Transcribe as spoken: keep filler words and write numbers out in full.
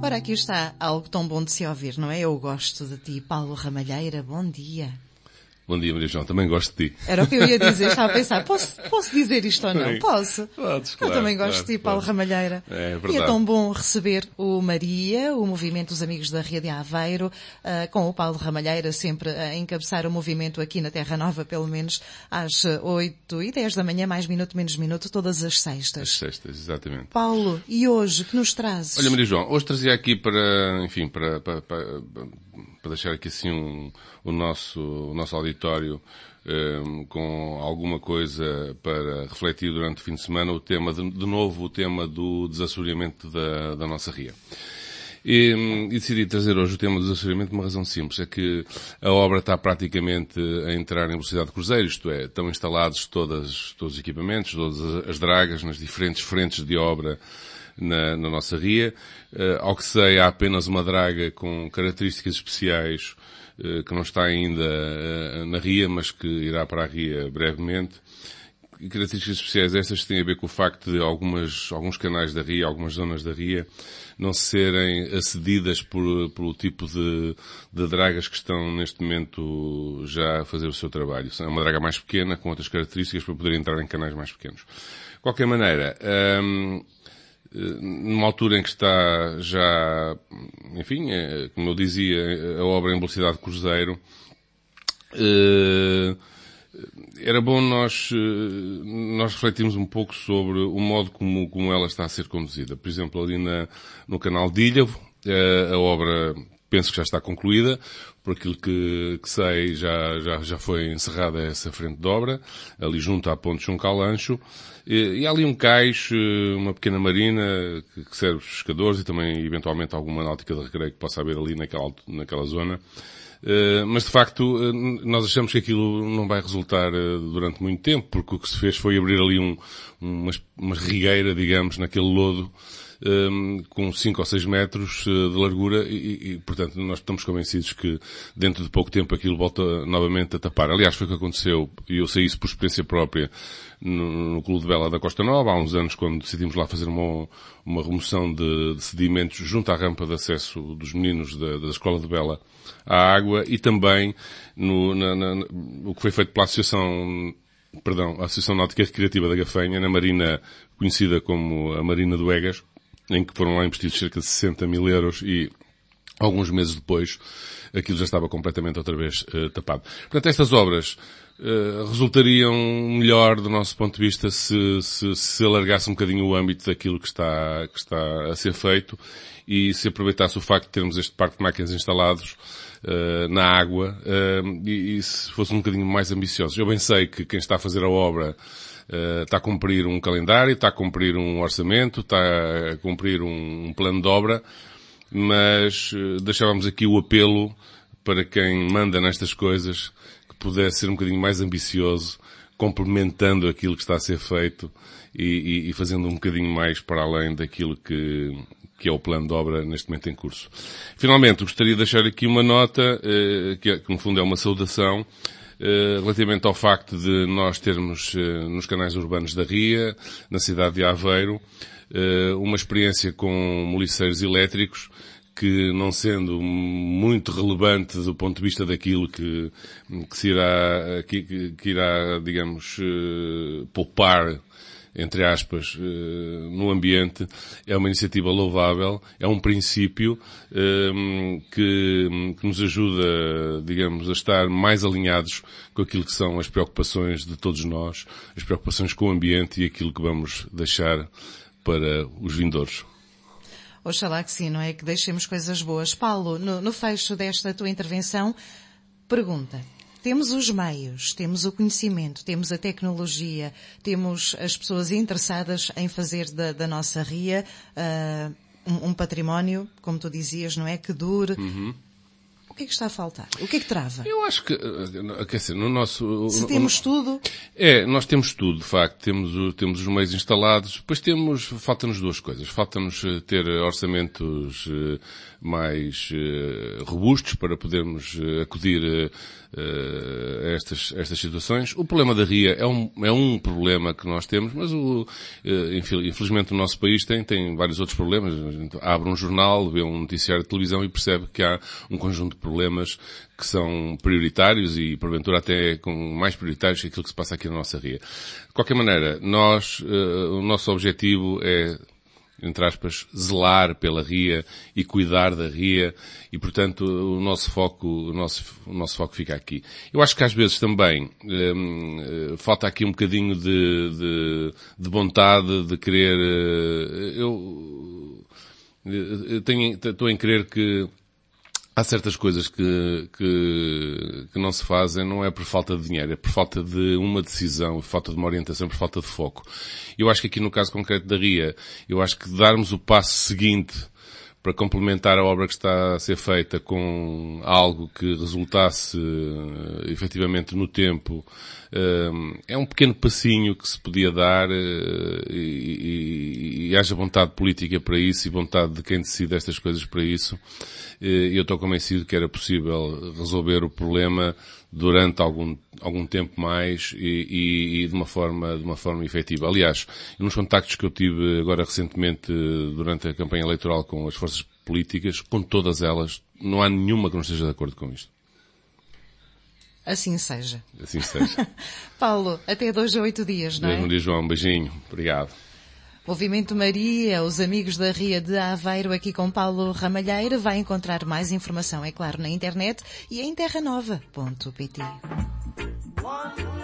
Ora, aqui está algo tão bom de se ouvir, não é? Eu gosto de ti, Paulo Ramalheira, bom dia. Bom dia, Maria João, também gosto de ti. Era o que eu ia dizer, estava a pensar, posso, posso dizer isto ou não? Posso. Podes, Eu claro, também gosto claro, de ti, Paulo podes. Ramalheira. É verdade. E é tão bom receber o Maria, o movimento dos Amigos da Ria de Aveiro, uh, com o Paulo Ramalheira sempre a encabeçar o movimento aqui na Terra Nova, pelo menos às oito e dez da manhã, mais minuto, menos minuto, todas as sextas. As sextas, exatamente. Paulo, e hoje, que nos trazes? Olha, Maria João, hoje trazia aqui para, enfim, para, para, para, para deixar aqui assim um, o, nosso, o nosso auditório um, com alguma coisa para refletir durante o fim de semana, o tema, de, de novo, o tema do desassoreamento da, da nossa ria. E, e decidi trazer hoje o tema do desassoreamento por uma razão simples, é que a obra está praticamente a entrar em velocidade de cruzeiro, isto é, estão instalados todas, todos os equipamentos, todas as dragas nas diferentes frentes de obra na, na nossa ria. Uh, ao que sei, há apenas uma draga com características especiais uh, que não está ainda uh, na ria, mas que irá para a ria brevemente. E características especiais estas têm a ver com o facto de algumas, alguns canais da ria, algumas zonas da ria, não serem acedidas por, pelo tipo de, de dragas que estão neste momento já a fazer o seu trabalho. É uma draga mais pequena, com outras características, para poder entrar em canais mais pequenos. De qualquer maneira, hum, numa altura em que está já, enfim, como eu dizia, a obra em velocidade de cruzeiro, era bom nós, nós refletirmos um pouco sobre o modo como, como ela está a ser conduzida. Por exemplo, ali na, no canal de Ilhavo, a, a obra penso que já está concluída, por aquilo que, que sei já, já, já foi encerrada essa frente de obra, ali junto à ponte Chuncalancho, e, e há ali um cais, uma pequena marina que, que serve os pescadores e também eventualmente alguma náutica de recreio que possa haver ali naquela, naquela zona. Uh, mas de facto uh, nós achamos que aquilo não vai resultar uh, durante muito tempo, porque o que se fez foi abrir ali um, uma, uma rigueira, digamos, naquele lodo, um, com cinco ou seis metros uh, de largura e, e, portanto, nós estamos convencidos que dentro de pouco tempo aquilo volta novamente a tapar. Aliás, foi o que aconteceu, e eu sei isso por experiência própria, no, no Clube de Vela da Costa Nova, há uns anos, quando decidimos lá fazer uma, uma remoção de, de sedimentos junto à rampa de acesso dos meninos da, da Escola de Vela à água, e também no, na, na, o que foi feito pela Associação, perdão, a Associação Náutica Recreativa da Gafanha, na marina conhecida como a Marina do Egas, em que foram lá investidos cerca de sessenta mil euros e alguns meses depois aquilo já estava completamente outra vez uh, tapado. Portanto, estas obras uh, resultariam melhor do nosso ponto de vista se, se, se alargasse um bocadinho o âmbito daquilo que está, que está a ser feito e se aproveitasse o facto de termos este parque de máquinas instalados uh, na água uh, e, e se fosse um bocadinho mais ambiciosos. Eu bem sei que quem está a fazer a obra Uh, está a cumprir um calendário, está a cumprir um orçamento, está a cumprir um, um plano de obra, mas uh, deixávamos aqui o apelo para quem manda nestas coisas que pudesse ser um bocadinho mais ambicioso, complementando aquilo que está a ser feito e, e, e fazendo um bocadinho mais para além daquilo que, que é o plano de obra neste momento em curso. Finalmente, gostaria de deixar aqui uma nota, uh, que, que no fundo é uma saudação, Uh, relativamente ao facto de nós termos uh, nos canais urbanos da Ria, na cidade de Aveiro, uh, uma experiência com moliceiros elétricos que, não sendo muito relevante do ponto de vista daquilo que, que se irá, que, que irá, digamos, uh, poupar, entre aspas, no ambiente, é uma iniciativa louvável, é um princípio que, que nos ajuda, digamos, a estar mais alinhados com aquilo que são as preocupações de todos nós, as preocupações com o ambiente e aquilo que vamos deixar para os vindouros. Oxalá que sim, não é? Que deixemos coisas boas. Paulo, no, no fecho desta tua intervenção, pergunta. Temos os meios, temos o conhecimento, temos a tecnologia, temos as pessoas interessadas em fazer da, da nossa ria uh, um, um património, como tu dizias, não é? Que dure. Uhum. O que é que está a faltar? O que é que trava? Eu acho que, quer dizer, no nosso... Se temos no, tudo... É, nós temos tudo, de facto. Temos, o, temos os meios instalados. Depois temos, falta-nos duas coisas. Falta-nos ter orçamentos mais robustos para podermos acudir a estas, a estas situações. O problema da R I A é um, é um problema que nós temos, mas o, infelizmente o nosso país tem, tem vários outros problemas. A gente abre um jornal, vê um noticiário de televisão e percebe que há um conjunto de problemas que são prioritários e, porventura, até com mais prioritários que aquilo que se passa aqui na nossa R I A. De qualquer maneira, nós, uh, o nosso objetivo é, entre aspas, zelar pela R I A e cuidar da R I A e, portanto, o nosso foco, o nosso, o nosso foco fica aqui. Eu acho que às vezes também um, falta aqui um bocadinho de, de, de vontade de querer... Uh, eu, eu tenho, estou em crer que há certas coisas que, que, que não se fazem, não é por falta de dinheiro, é por falta de uma decisão, por falta de uma orientação, por falta de foco. Eu acho que aqui no caso concreto da R I A, eu acho que darmos o passo seguinte para complementar a obra que está a ser feita com algo que resultasse uh, efetivamente no tempo, uh, é um pequeno passinho que se podia dar uh, e, e, e haja vontade política para isso e vontade de quem decide estas coisas para isso. E eu estou convencido que era possível resolver o problema durante algum, algum tempo mais e, e, e de uma forma, de uma forma efetiva. Aliás, nos contactos que eu tive agora recentemente durante a campanha eleitoral com as forças políticas, com todas elas, não há nenhuma que não esteja de acordo com isto. Assim seja. Assim seja. Paulo, até dois a oito dias, não é? Deus me diz, João, um beijinho. Obrigado. Movimento Maria, os amigos da R I A de Aveiro, aqui com Paulo Ramalheiro. Vai encontrar mais informação, é claro, na internet e em terra nova ponto pt.